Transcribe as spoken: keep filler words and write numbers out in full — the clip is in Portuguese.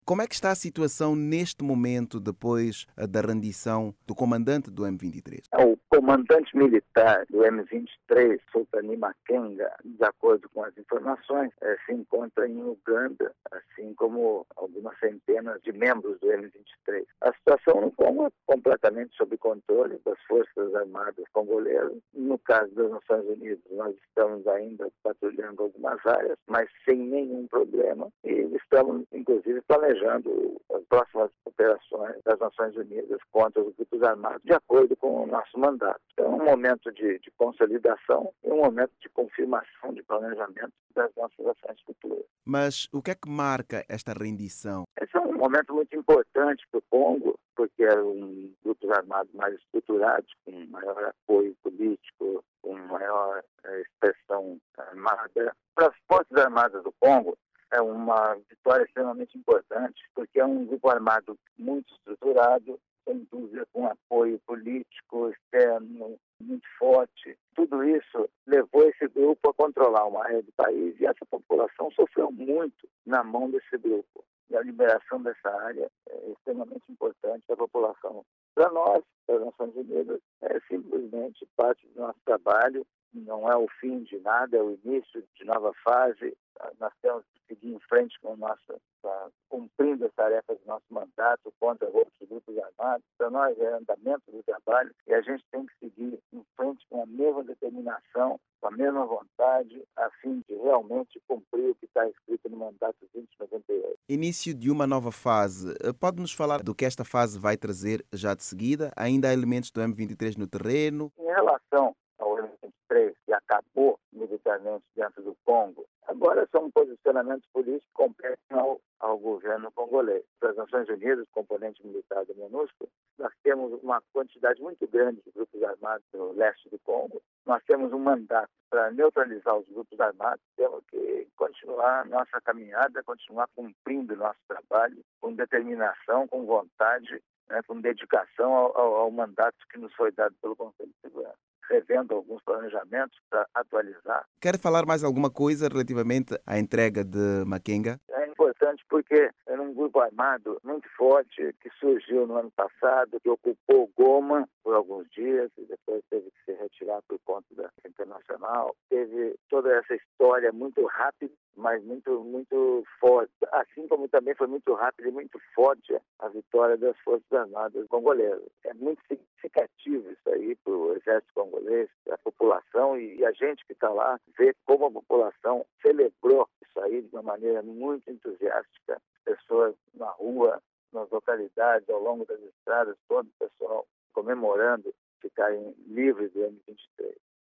Como é que está a situação neste momento, depois eh, da rendição do comandante do M vinte e três? O comandante militar do M vinte e três, Sultani Makenga, de acordo com as informações, eh, se encontra em Uganda, assim como algumas centenas de membros do M vinte e três. A situação no Congo é completamente sob controle das Forças Armadas congolesas. No caso das Nações Unidas, nós estamos ainda patrulhando algumas áreas, mas sem nenhum problema. E estamos, inclusive, planejando as próximas operações das Nações Unidas contra os grupos armados, de acordo com o nosso mandato. Então, é um momento de, de consolidação e um momento de confirmação de planejamento das nossas ações futuras. Mas o que é que marca esta rendição? Esse é um momento muito importante para o Congo, porque é um grupos armados mais estruturados, com maior apoio político, com maior eh, expressão armada. Para as Forças Armadas do Congo, é uma vitória extremamente importante, porque é um grupo armado muito estruturado, sem dúvida com apoio político externo muito forte. Tudo isso levou esse grupo a controlar uma área do país e essa população sofreu muito na mão desse grupo. E a liberação dessa área é extremamente importante para a população. Para nós, para as Nações Unidas, é simplesmente parte do nosso trabalho, não é o fim de nada, é o início de nova fase. Nós temos que seguir em frente com o nosso, cumprindo as tarefas do nosso mandato contra outros grupos armados. Para nós é andamento do trabalho e a gente tem que seguir em frente com a mesma determinação, com a mesma vontade, a fim de realmente cumprir o que está escrito no mandato vinte e noventa e oito. Início de uma nova fase. Eh, Pode-nos falar do que esta fase vai trazer já de seguida? Ainda há elementos do M vinte e três no terreno? Em relação ao M vinte e três, que acabou militarmente dentro do Congo, agora são posicionamentos políticos que competem ao, ao governo congolês. Para as Nações Unidas, componente militar da MONUSCO, nós temos uma quantidade muito grande de grupos armados no leste do Congo. Nós temos um mandato para neutralizar os grupos armados. Temos que continuar nossa caminhada, continuar cumprindo nosso trabalho com determinação, com vontade, né, com dedicação ao, ao, ao mandato que nos foi dado pelo Conselho de Segurança, revendo alguns planejamentos para atualizar. Quer falar mais alguma coisa relativamente à entrega de Makenga? É importante porque era um grupo armado muito forte que surgiu no ano passado, que ocupou Goma por alguns dias e depois teve que se retirar por conta da internacional. Teve toda essa história muito rápida, mas muito, muito forte. Assim como também foi muito rápida e muito forte a vitória das Forças Armadas congolesas. É muito significativo isso aí para o exército congolês, a população e a gente que está lá, ver como a população celebrou isso aí de uma maneira muito entusiástica. Pessoas na rua, nas localidades, ao longo das estradas, todo o pessoal comemorando ficarem livres do M vinte e três.